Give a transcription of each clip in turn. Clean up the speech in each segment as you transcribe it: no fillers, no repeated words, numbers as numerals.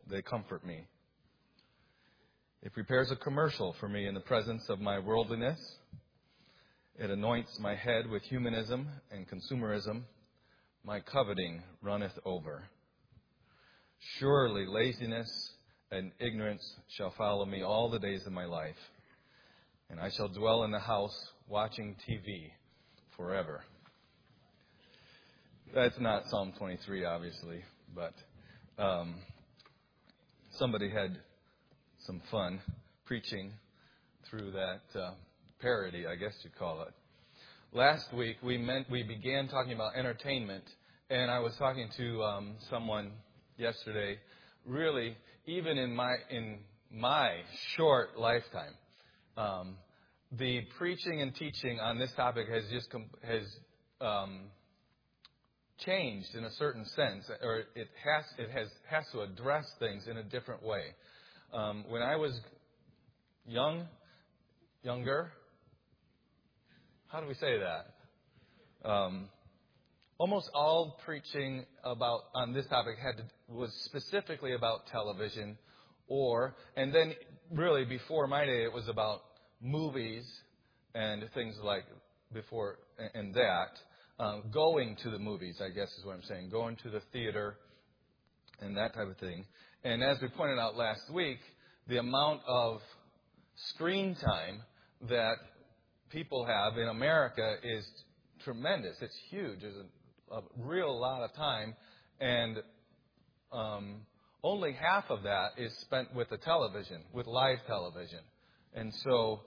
They comfort me. It prepares a commercial for me in the presence of my worldliness. It anoints my head with humanism and consumerism. My coveting runneth over. Surely laziness and ignorance shall follow me all the days of my life, and I shall dwell in the house watching TV forever. That's not Psalm 23, obviously, but somebody had some fun preaching through that parody, I guess you'd call it. Last week we began talking about entertainment, and I was talking to someone yesterday. Really, even in my short lifetime, the preaching and teaching on this topic has changed in a certain sense, or it has to address things in a different way. When I was younger, how do we say that? Almost all preaching on this topic was specifically about television, and then really before my day it was about movies and things like before and that. Going to the movies, I guess is what I'm saying. Going to the theater and that type of thing. And as we pointed out last week, the amount of screen time that people have in America is tremendous. It's huge. There's a real lot of time, and only half of that is spent with the television, with live television. And so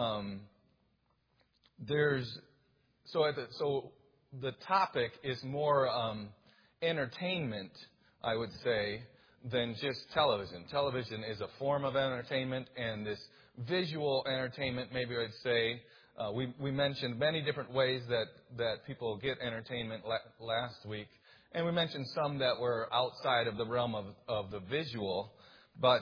the topic is more entertainment, I would say, than just television. Television is a form of entertainment, and this visual entertainment, maybe I'd say, we mentioned many different ways that people get entertainment last week, and we mentioned some that were outside of the realm of the visual, but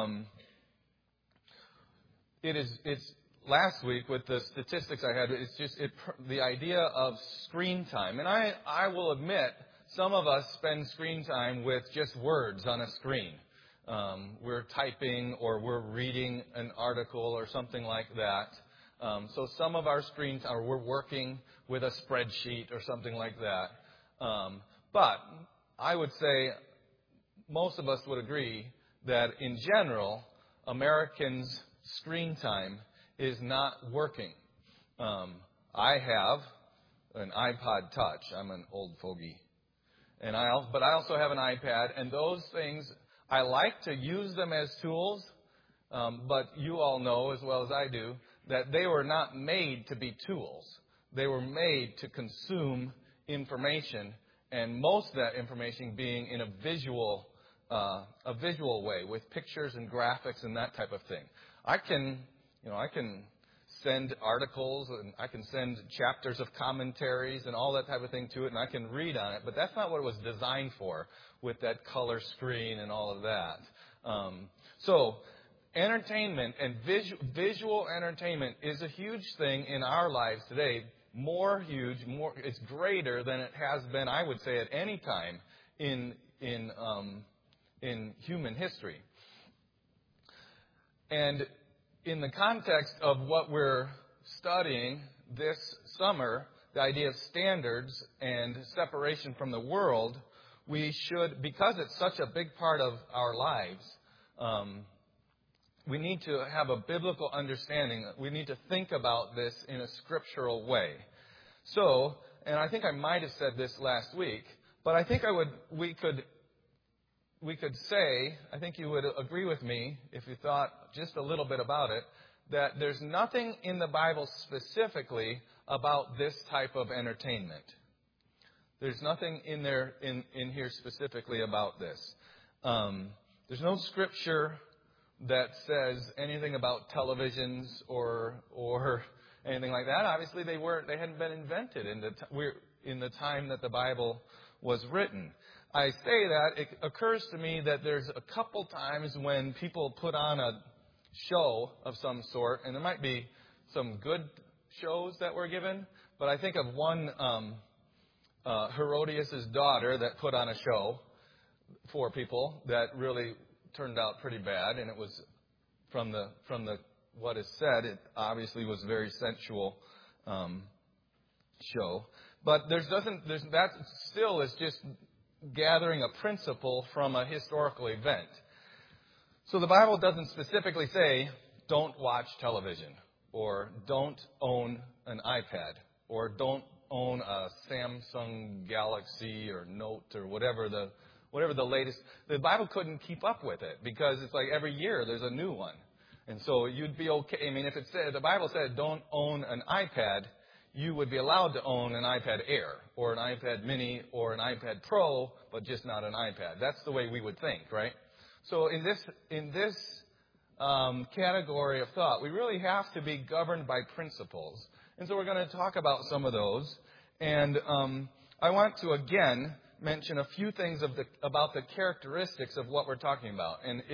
it's last week with the statistics I had, it's just the idea of screen time. And I will admit, some of us spend screen time with just words on a screen. We're typing or we're reading an article or something like that. So some of our screen time, or we're working with a spreadsheet or something like that. But I would say most of us would agree that in general, Americans' screen time is not working. I have an iPod Touch. I'm an old fogey. But I also have an iPad, and those things, I like to use them as tools, but you all know as well as I do that they were not made to be tools. They were made to consume information, and most of that information being in a visual way with pictures and graphics and that type of thing. I can send articles and I can send chapters of commentaries and all that type of thing to it, and I can read on it, but that's not what it was designed for with that color screen and all of that. So entertainment and visual entertainment is a huge thing in our lives today. It's greater than it has been, I would say, at any time in human history. And in the context of what we're studying this summer, the idea of standards and separation from the world, we should, because it's such a big part of our lives, we need to have a biblical understanding. We need to think about this in a scriptural way. So, and I think I might have said this last week, but I think we could say, I think you would agree with me if you thought just a little bit about it, that there's nothing in the Bible specifically about this type of entertainment. There's nothing in there in here specifically about this. There's no scripture that says anything about televisions or anything like that. Obviously, they hadn't been invented in the time that the Bible was written. I say that, it occurs to me that there's a couple times when people put on a show of some sort, and there might be some good shows that were given, but I think of one, Herodias' daughter, that put on a show for people that really turned out pretty bad, and it was from the what is said, it obviously was a very sensual show. But that still is just gathering a principle from a historical event. So the Bible doesn't specifically say, don't watch television, or don't own an iPad, or don't own a Samsung Galaxy or Note or whatever the latest. The Bible couldn't keep up with it because it's like every year there's a new one. And so you'd be okay. I mean, if the Bible said don't own an iPad, you would be allowed to own an iPad Air or an iPad Mini or an iPad Pro, but just not an iPad. That's the way we would think, right? So in this category of thought, we really have to be governed by principles. And so we're going to talk about some of those. And I want to, again, mention a few things about the characteristics of what we're talking about. And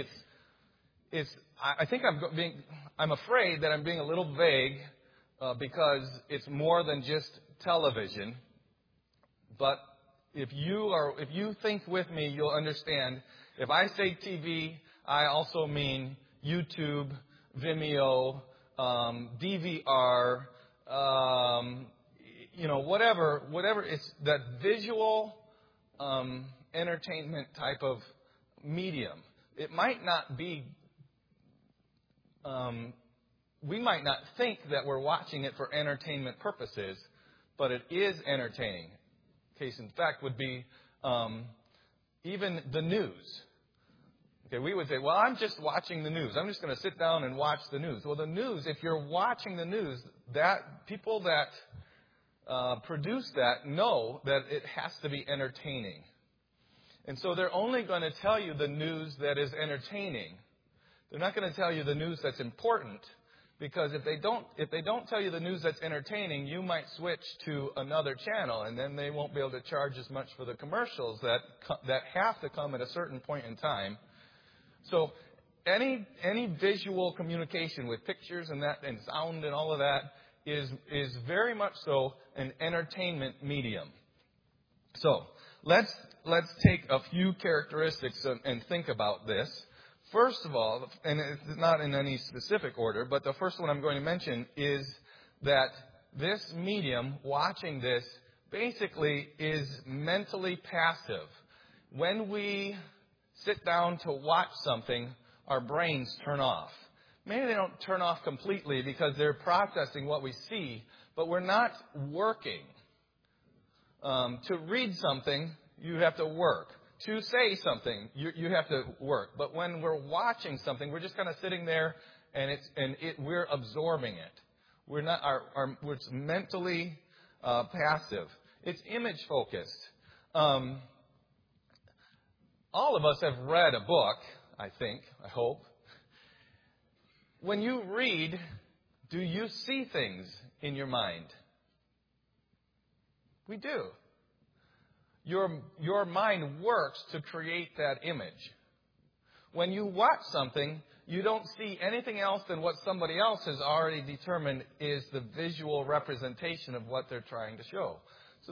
I think I'm afraid that I'm being a little vague because it's more than just television. But if you think with me, you'll understand. If I say TV, I also mean YouTube, Vimeo, DVR, whatever. It's that visual entertainment type of medium. It might not be. We might not think that we're watching it for entertainment purposes, but it is entertaining. Case in fact would be even the news. Okay, we would say, well, I'm just watching the news. I'm just going to sit down and watch the news. Well, the news, if you're watching the news, that people that produce that know that it has to be entertaining. And so they're only going to tell you the news that is entertaining. They're not going to tell you the news that's important, because if they don't tell you the news that's entertaining, you might switch to another channel, and then they won't be able to charge as much for the commercials that have to come at a certain point in time. So any visual communication with pictures and sound and all of that is very much so an entertainment medium. So let's take a few characteristics and think about this. First of all, and it's not in any specific order, but the first one I'm going to mention is that this medium, watching this, basically is mentally passive. When we sit down to watch something, our brains turn off. Maybe they don't turn off completely because they're processing what we see, but we're not working. To read something, you have to work. To say something, you have to work. But when we're watching something, we're just kind of sitting there, and we're absorbing it. We're not. We're mentally passive. It's image focused. All of us have read a book, I think, I hope. When you read, do you see things in your mind? We do. Your mind works to create that image. When you watch something, you don't see anything else than what somebody else has already determined is the visual representation of what they're trying to show. So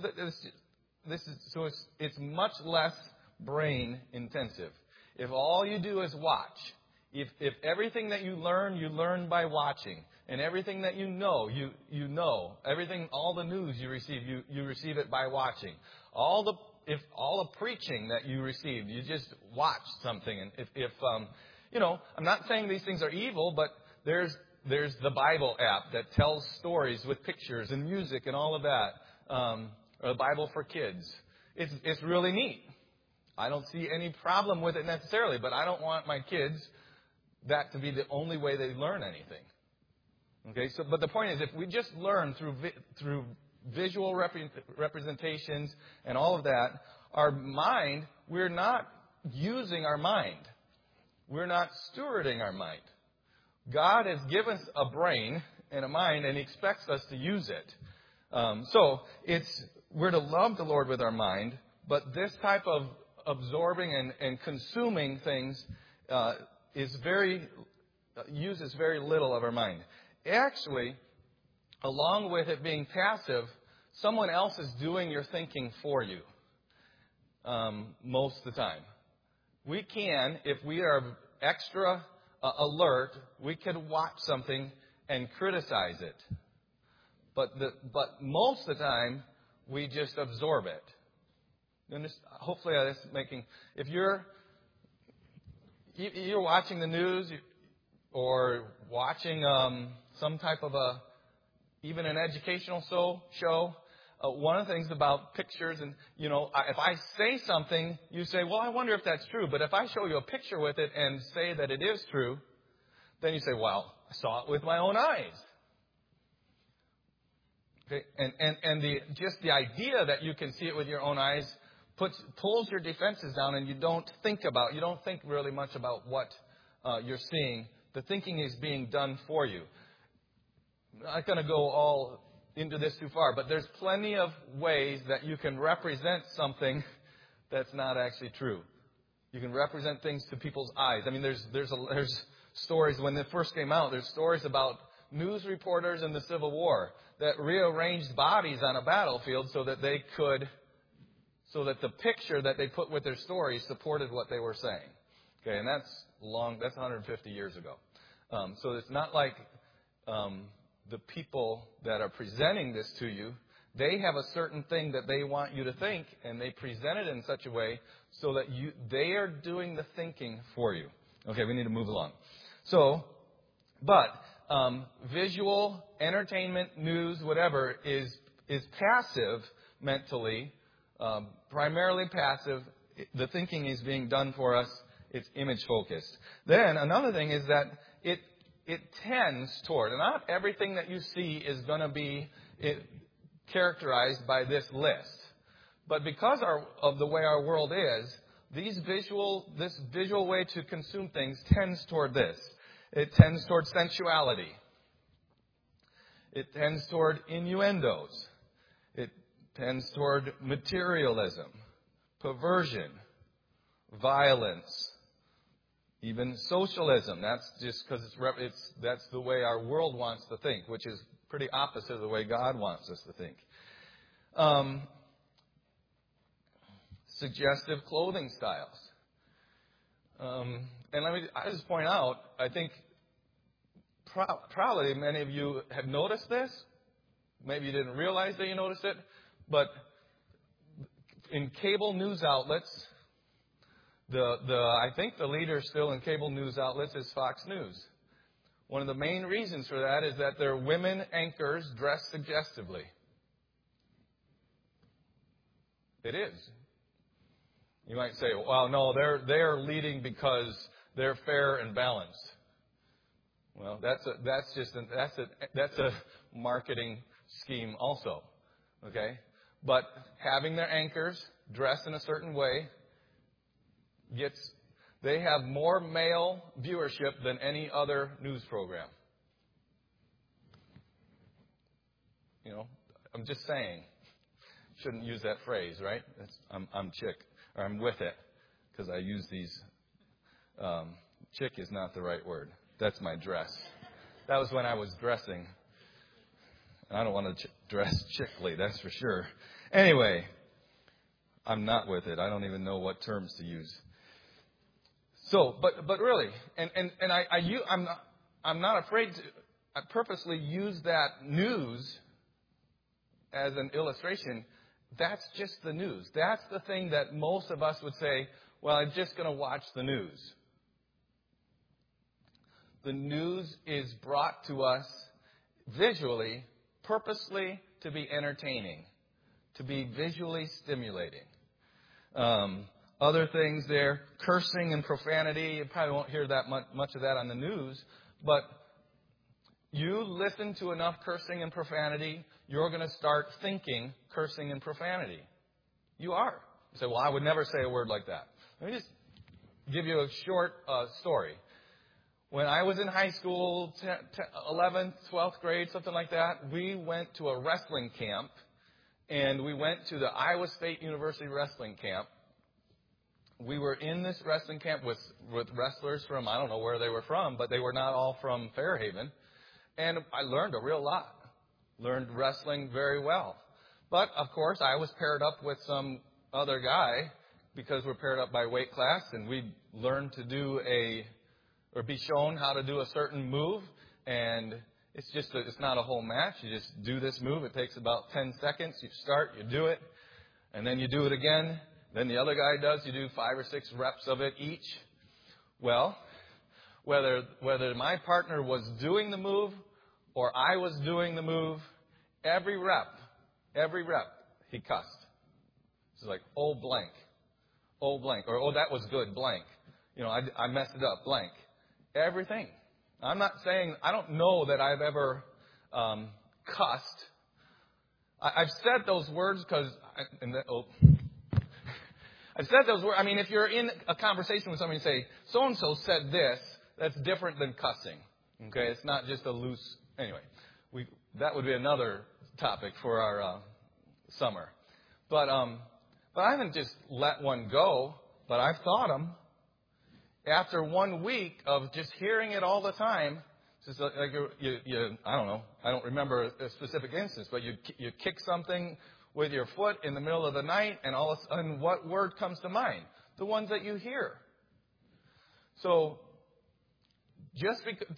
it's much less brain intensive. If all you do is watch, if everything that you learn by watching, and everything that you know, all the news you receive it by watching. All the preaching that you received, you just watch something. And I'm not saying these things are evil, but there's the Bible app that tells stories with pictures and music and all of that, or the Bible for kids. It's really neat. I don't see any problem with it necessarily, but I don't want my kids that to be the only way they learn anything. Okay, but the point is, if we just learn through visual representations and all of that, our mind, we're not using our mind. We're not stewarding our mind. God has given us a brain and a mind, and He expects us to use it. So we're to love the Lord with our mind, but this type of absorbing and consuming things uses very little of our mind. Actually, along with it being passive, someone else is doing your thinking for you most of the time. we can, if we are extra alert, we can watch something and criticize it. But most of the time, we just absorb it. Hopefully, that's making. If you're watching the news or watching some type of even an educational show. One of the things about pictures, and if I say something, you say, well, I wonder if that's true. But if I show you a picture with it and say that it is true, then you say, well, I saw it with my own eyes. Okay? And the idea that you can see it with your own eyes pulls your defenses down, and you don't think really much about what you're seeing. The thinking is being done for you. I'm not going to go all into this too far, but there's plenty of ways that you can represent something that's not actually true. You can represent things to people's eyes. I mean, there's stories when they first came out. There's stories about news reporters in the Civil War that rearranged bodies on a battlefield so that the picture that they put with their story supported what they were saying. Okay, and that's 150 years ago. So it's not like the people that are presenting this to you, they have a certain thing that they want you to think, and they present it in such a way so that they are doing the thinking for you. Okay, we need to move along. So, but visual, entertainment, news, whatever, is passive mentally, primarily passive. The thinking is being done for us. It's image focused. Then another thing is that it tends toward, and not everything that you see is going to be characterized by this list. But because of the way our world is, this visual way to consume things tends toward this. It tends toward sensuality. It tends toward innuendos. It tends toward materialism, perversion, violence, even socialism. That's just because that's the way our world wants to think, which is pretty opposite of the way God wants us to think. Suggestive clothing styles. And I just point out, I think probably many of you have noticed this. Maybe you didn't realize that you noticed it. But in cable news outlets, I think the leader still in cable news outlets is Fox News. One of the main reasons for that is that their women anchors dress suggestively. It is. You might say, well, no, they're leading because they're fair and balanced. Well, that's a marketing scheme also. Okay? But having their anchors dress in a certain way they have more male viewership than any other news program. I'm just saying. Shouldn't use that phrase, right? I'm chick, or I'm with it, because I use these. Chick is not the right word. That's my dress. That was when I was dressing. I don't want to dress chickly, that's for sure. Anyway, I'm not with it. I don't even know what terms to use. So, but really, I'm not afraid to. I purposely use that news as an illustration. That's just the news. That's the thing that most of us would say, well, I'm just going to watch the news. The news is brought to us visually, purposely to be entertaining, to be visually stimulating. Other things there, cursing and profanity. You probably won't hear that much of that on the news. But you listen to enough cursing and profanity, you're going to start thinking cursing and profanity. You are. You say, well, I would never say a word like that. Let me just give you a short story. When I was in high school, 11th, 12th grade, something like that, we went to a wrestling camp. And we went to the Iowa State University wrestling camp. We were in this wrestling camp with wrestlers from, I don't know where they were from, but they were not all from Fairhaven. And I learned a real lot. Learned wrestling very well. But, of course, I was paired up with some other guy because we're paired up by weight class, and we learn to do or be shown how to do a certain move, and it's not a whole match. You just do this move. It takes about 10 seconds. You start, you do it, and then you do it again. Then the other guy does. You do 5 or 6 reps of it each. Well, whether my partner was doing the move or I was doing the move, every rep, he cussed. It's like, oh, blank, or, oh, that was good, blank. I messed it up, blank. Everything. I'm not saying, I don't know that I've ever cussed. I've said those words because, I've said those words. I mean, if you're in a conversation with somebody and say, so-and-so said this, that's different than cussing. Okay? It's not just a loose, anyway. That would be another topic for our summer. But I haven't just let one go, but I've thought them. After 1 week of just hearing it all the time, it's just like I don't know. I don't remember a specific instance, but you kick something with your foot in the middle of the night, and all of a sudden, what word comes to mind? The ones that you hear. So, just because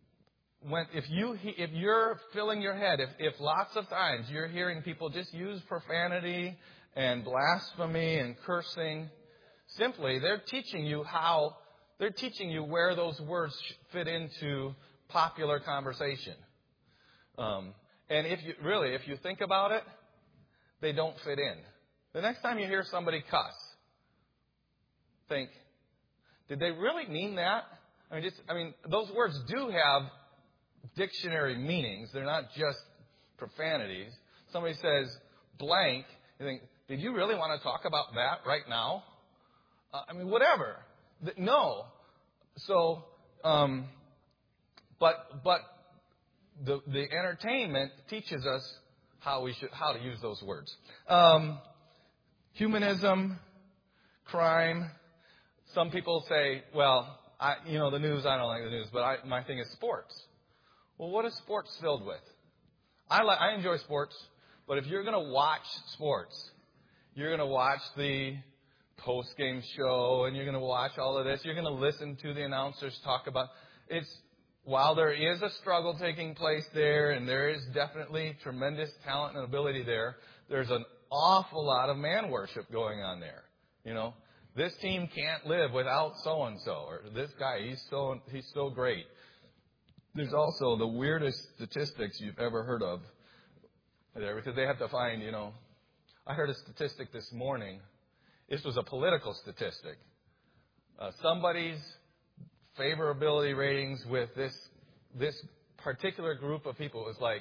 if you're filling your head, if lots of times you're hearing people just use profanity and blasphemy and cursing, simply they're teaching you where those words fit into popular conversation. And if you think about it, they don't fit in. The next time you hear somebody cuss, think, did they really mean that? I mean, those words do have dictionary meanings. They're not just profanities. Somebody says blank, you think, did you really want to talk about that right now? Whatever. No. So, but the entertainment teaches us how to use those words. Humanism, crime. Some people say, well, the news, I don't like the news, but my thing is sports. Well, what is sports filled with? I enjoy sports, but if you're going to watch sports, you're going to watch the post-game show, and you're going to watch all of this. You're going to listen to the announcers talk about it. While there is a struggle taking place there, and there is definitely tremendous talent and ability there, there's an awful lot of man worship going on there. This team can't live without so-and-so, or this guy, he's so great. There's also the weirdest statistics you've ever heard of there, because they have to find, I heard a statistic this morning. This was a political statistic. Somebody's favorability ratings with this particular group of people was like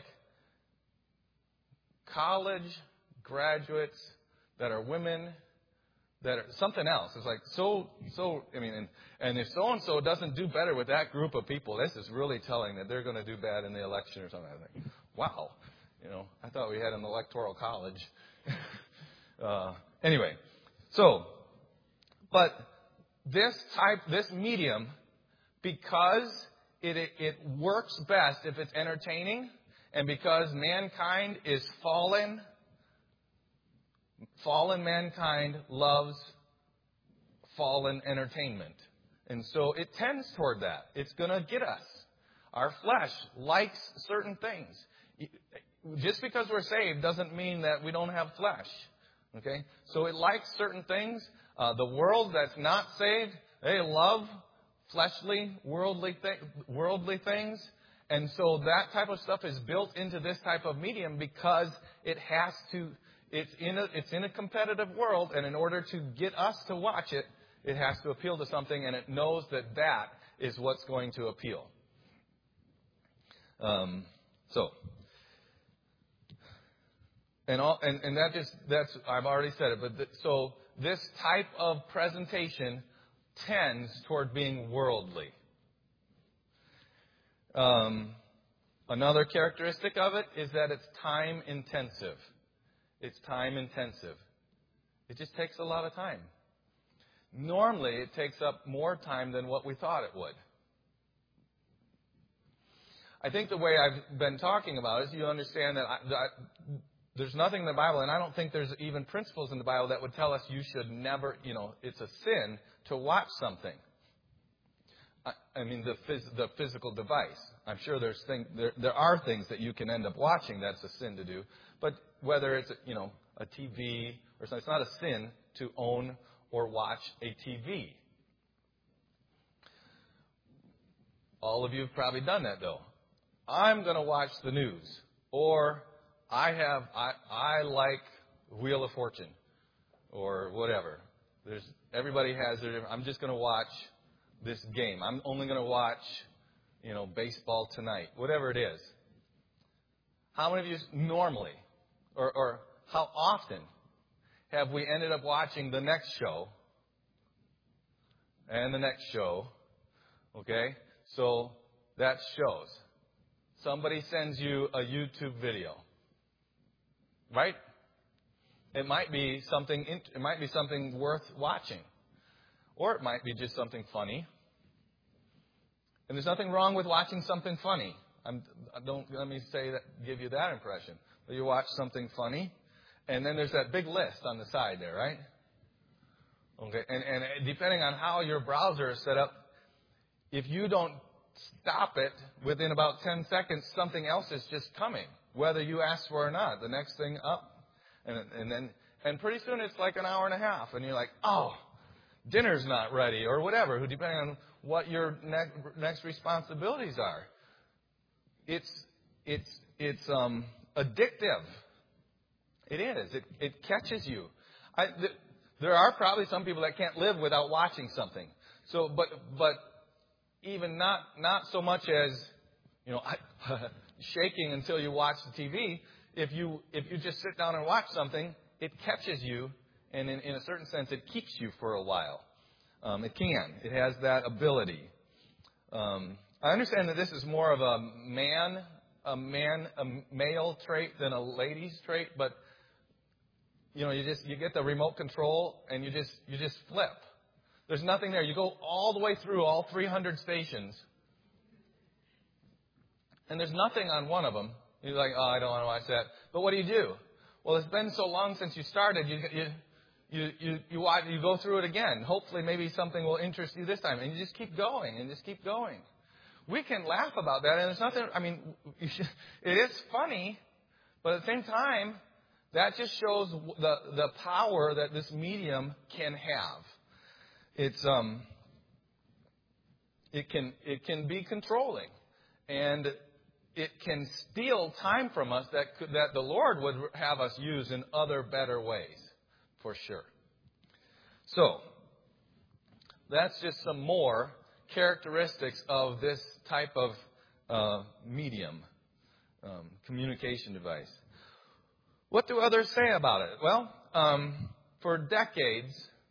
college graduates that are women that are something else. It's like and if so-and-so doesn't do better with that group of people, this is really telling that they're going to do bad in the election or something. I think, wow, I thought we had an electoral college. Anyway, but this medium, because it works best if it's entertaining, and because mankind is fallen mankind loves fallen entertainment. And so it tends toward that. It's going to get us. Our flesh likes certain things. Just because we're saved doesn't mean that we don't have flesh. Okay? So it likes certain things. The world that's not saved, they love fleshly, worldly things. And so that type of stuff is built into this type of medium because it's in a competitive world, and in order to get us to watch it, it has to appeal to something, and it knows that is what's going to appeal. That's I've already said it, but so this type of presentation tends toward being worldly. Another characteristic of it is that it's time intensive. It's time intensive. It just takes a lot of time. Normally, it takes up more time than what we thought it would. I think the way I've been talking about it is you understand that there's nothing in the Bible, and I don't think there's even principles in the Bible that would tell us you should never, it's a sin to watch something. I mean, the physical device. I'm sure there are things that you can end up watching that's a sin to do. But whether it's, a TV or something, it's not a sin to own or watch a TV. All of you have probably done that, though. I'm going to watch the news. Or I like Wheel of Fortune. Or whatever. Everybody has their, I'm just going to watch this game. I'm only going to watch, baseball tonight. Whatever it is. How many of you normally, or how often have we ended up watching the next show and the next show? Okay? So that shows. Somebody sends you a YouTube video. Right? It might be something worth watching. Or it might be just something funny. And there's nothing wrong with watching something funny. Let me give you that impression. You watch something funny, and then there's that big list on the side there, right? Okay, and depending on how your browser is set up, if you don't stop it within about 10 seconds, something else is just coming, whether you ask for it or not. The next thing up, and pretty soon it's like an hour and a half, and you're like, oh, dinner's not ready, or whatever, depending on what your next responsibilities are. It's addictive. It is. It catches you. There are probably some people that can't live without watching something. So, but even not so much as shaking until you watch the TV. If you just sit down and watch something, it catches you, and in a certain sense, it keeps you for a while. It can. It has that ability. I understand that this is more of a male trait than a lady's trait, but you get the remote control and you just flip. There's nothing there. You go all the way through all 300 stations, and there's nothing on one of them. You're like, oh, I don't want to watch that. But what do? Well, it's been so long since you started. You go through it again. Hopefully, maybe something will interest you this time, and you just keep going and just keep going. We can laugh about that, and there's nothing. I mean, it is funny, but at the same time, that just shows the power that this medium can have. It can be controlling, and it can steal time from us that the Lord would have us use in other better ways, for sure. So that's just some more characteristics of this type of medium, communication device. What do others say about it? Well, for decades,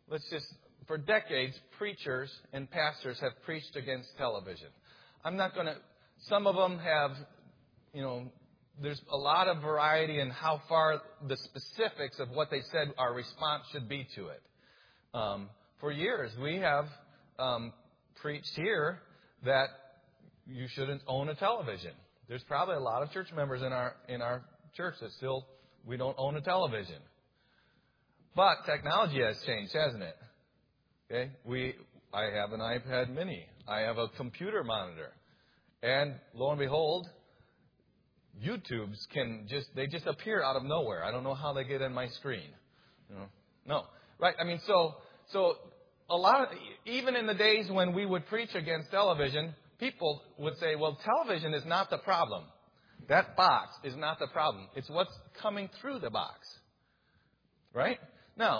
preachers and pastors have preached against television. Some of them have, there's a lot of variety in how far the specifics of what they said our response should be to it. For years, we have preached here that you shouldn't own a television. There's probably a lot of church members in our church that still, we don't own a television. But technology has changed, hasn't it? Okay, I have an iPad mini. I have a computer monitor. And lo and behold, YouTubes they just appear out of nowhere. I don't know how they get in my screen. No. Right? I mean, so a lot of, even in the days when we would preach against television, people would say, well, television is not the problem. That box is not the problem. It's what's coming through the box. Right? Now,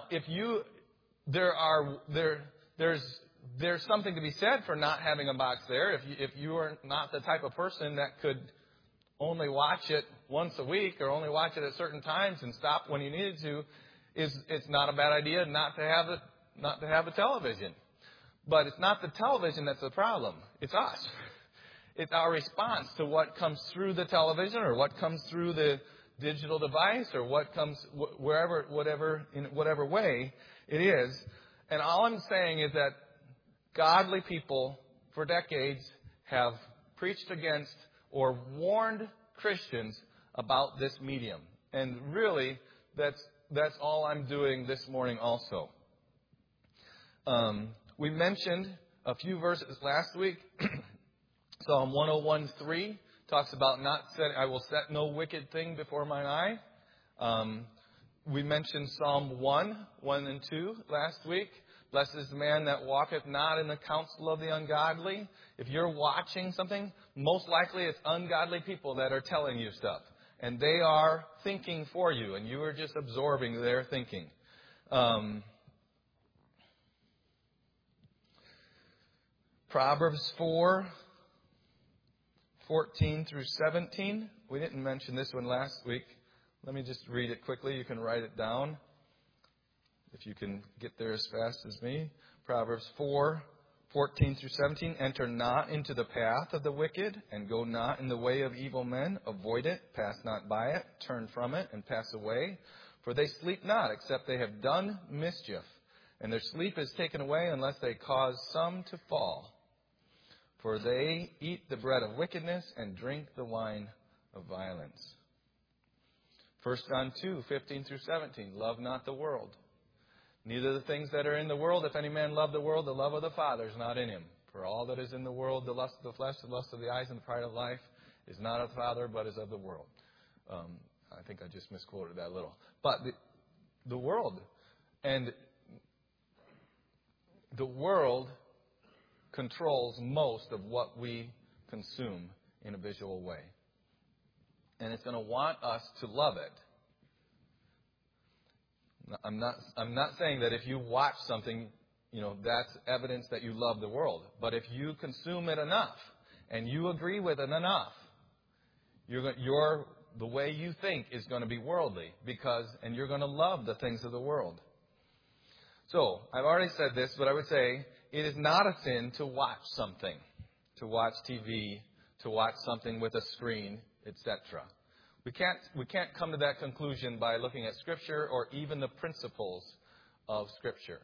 there's something to be said for not having a box there. If you are not the type of person that could only watch it once a week or only watch it at certain times and stop when you needed to, it's not a bad idea not to have a television. But it's not the television that's the problem. It's us. It's our response to what comes through the television or what comes through the digital device or what comes in whatever way it is. And all I'm saying is that godly people for decades have preached against or warned Christians about this medium. And really, that's all I'm doing this morning also. We mentioned a few verses last week. Psalm 101:3 talks about I will set no wicked thing before mine eye. We mentioned Psalm 1 and 2 last week. Blessed is the man that walketh not in the counsel of the ungodly. If you're watching something, most likely it's ungodly people that are telling you stuff. And they are thinking for you, and you are just absorbing their thinking. Proverbs 4:14 through 17. We didn't mention this one last week. Let me just read it quickly. You can write it down if you can get there as fast as me. Proverbs 4:14 through 17. Enter not into the path of the wicked, and go not in the way of evil men. Avoid it, pass not by it, turn from it, and pass away. For they sleep not, except they have done mischief, and their sleep is taken away unless they cause some to fall. For they eat the bread of wickedness and drink the wine of violence. 1 John 2:15 through 17. Love not the world, neither the things that are in the world. If any man love the world, the love of the Father is not in him. For all that is in the world, the lust of the flesh, the lust of the eyes, and the pride of life, is not of the Father, but is of the world. I think I just misquoted that a little. But the world, and the world controls most of what we consume in a visual way. And it's going to want us to love it. I'm not saying that if you watch something, that's evidence that you love the world. But if you consume it enough and you agree with it enough, the way you think is going to be worldly, and you're going to love the things of the world. So, I've already said this, but I would say it is not a sin to watch something, to watch TV, to watch something with a screen, etc. We can't come to that conclusion by looking at Scripture or even the principles of Scripture.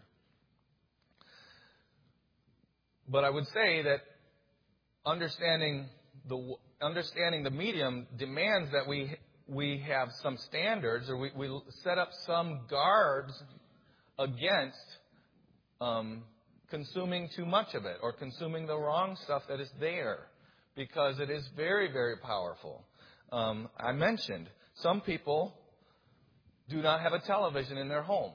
But I would say that understanding the medium demands that we have some standards, or we set up some guards against consuming too much of it or consuming the wrong stuff that is there, because it is very, very powerful. I mentioned some people do not have a television in their home.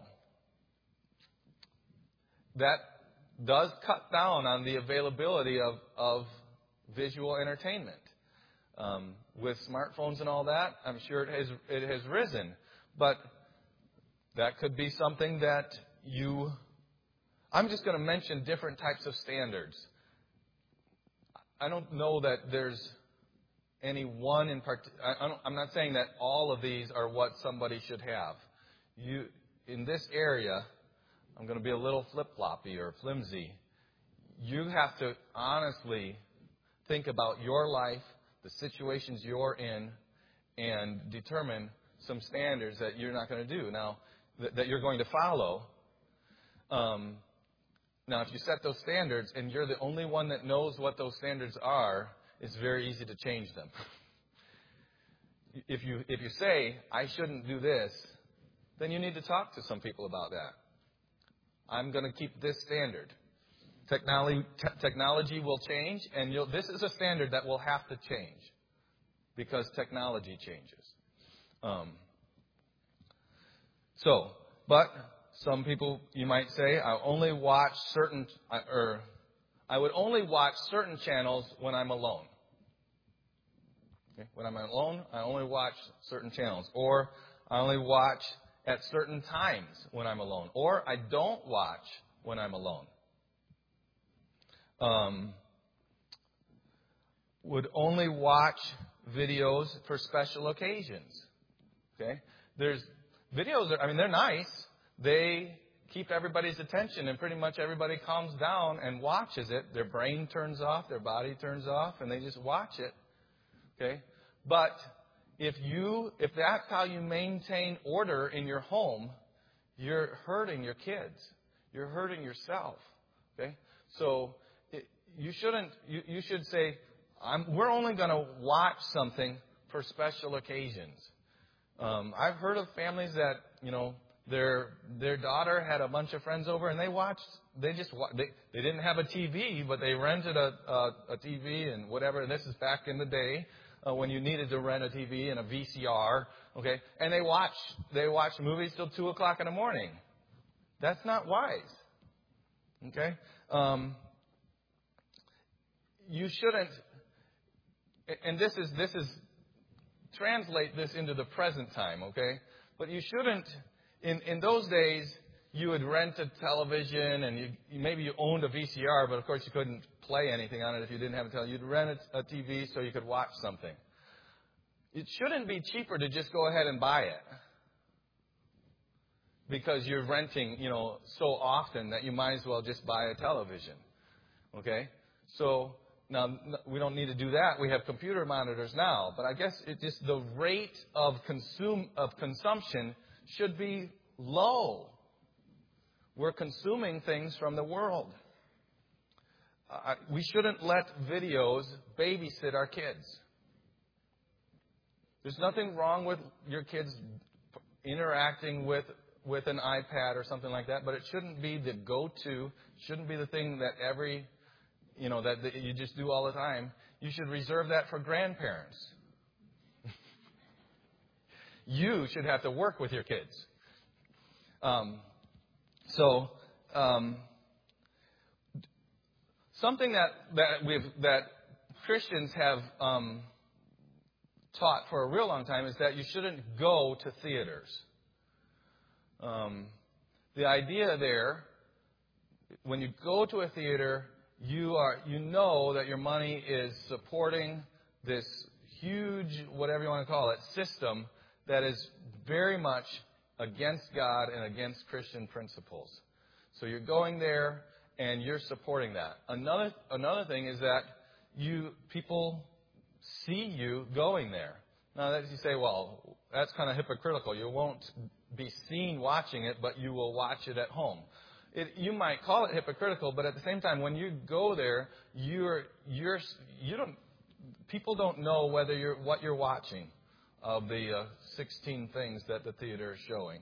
That does cut down on the availability of visual entertainment. With smartphones and all that, I'm sure it has risen. But that could be something that I'm just going to mention different types of standards. I don't know that there's any one in particular. I'm not saying that all of these are what somebody should have. In this area, I'm going to be a little flip-floppy or flimsy. You have to honestly think about your life, the situations you're in, and determine some standards that you're not going to do now, that you're going to follow. Now, if you set those standards and you're the only one that knows what those standards are, it's very easy to change them. If you say, I shouldn't do this, then you need to talk to some people about that. I'm going to keep this standard. Technology will change, and this is a standard that will have to change because technology changes. But some people, you might say, I would only watch certain channels when I'm alone. Okay? When I'm alone, I only watch certain channels. Or I only watch at certain times when I'm alone. Or I don't watch when I'm alone. Would only watch videos for special occasions. Okay? There's videos, they're nice. They keep everybody's attention, and pretty much everybody calms down and watches it. Their brain turns off, their body turns off, and they just watch it. Okay? But if that's how you maintain order in your home, you're hurting your kids. You're hurting yourself. Okay? So you should say, we're only going to watch something for special occasions. I've heard of families that, their daughter had a bunch of friends over and they didn't have a TV, but they rented a TV and whatever. And this is back in the day when you needed to rent a TV and a VCR, okay? And they watched movies till 2 o'clock in the morning. That's not wise, okay? You shouldn't, and this is translate this into the present time, okay? But you shouldn't. In those days, you would rent a television, and maybe you owned a VCR, but of course you couldn't play anything on it if you didn't have a television. You'd rent a TV so you could watch something. It shouldn't be cheaper to just go ahead and buy it because you're renting, so often that you might as well just buy a television. Okay? So now we don't need to do that. We have computer monitors now, but I guess it just the rate of consumption should be low. We're consuming things from the world. We shouldn't let videos babysit our kids. There's nothing wrong with your kids interacting with an iPad or something like that, but it shouldn't be the go-to. Shouldn't be the thing that that you just do all the time. You should reserve that for grandparents. You should have to work with your kids. Something that Christians have taught for a real long time is that you shouldn't go to theaters. The idea there, when you go to a theater, you know that your money is supporting this huge, whatever you want to call it, system that is very much against God and against Christian principles. So you're going there and you're supporting that. Another thing is that people see you going there. Now that you say, well, that's kind of hypocritical. You won't be seen watching it, but you will watch it at home. You might call it hypocritical, but at the same time, when you go there, people don't know what you're watching of the 16 things that the theater is showing.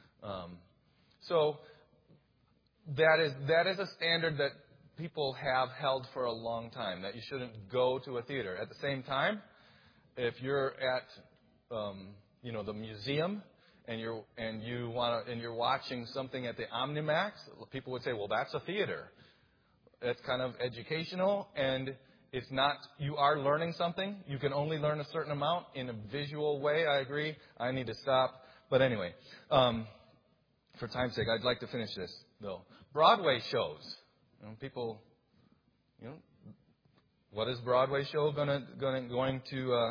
So that is a standard that people have held for a long time, that you shouldn't go to a theater. At the same time, if you're at the museum and you're watching something at the OmniMax, people would say, well, that's a theater. It's kind of educational, and it's not, you are learning something. You can only learn a certain amount in a visual way. I agree. I need to stop. But anyway, for time's sake, I'd like to finish this, though. Broadway shows. What is Broadway show going to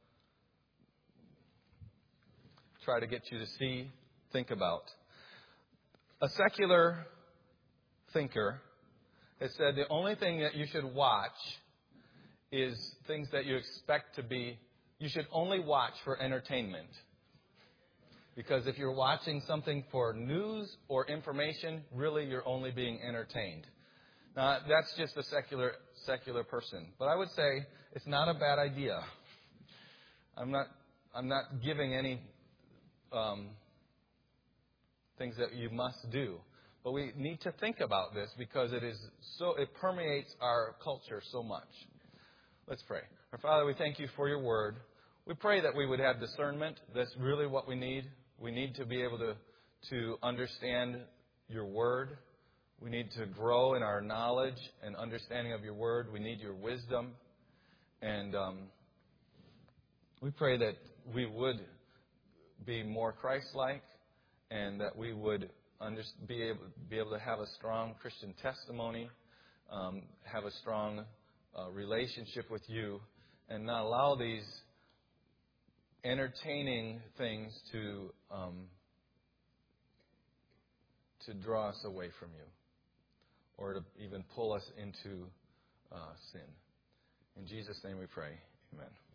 try to get you to see, think about? A secular thinker has said the only thing that you should watch is things that you expect to be. You should only watch for entertainment. Because if you're watching something for news or information, really you're only being entertained. Now, that's just a secular person. But I would say it's not a bad idea. I'm not giving any things that you must do. But we need to think about this because it permeates our culture so much. Let's pray. Our Father, we thank you for your word. We pray that we would have discernment. That's really what we need. We need to be able to understand your word. We need to grow in our knowledge and understanding of your word. We need your wisdom. And we pray that we would be more Christ-like and that we would be able to have a strong Christian testimony, have a strong relationship with you, and not allow these entertaining things to draw us away from you or to even pull us into sin. In Jesus' name we pray. Amen.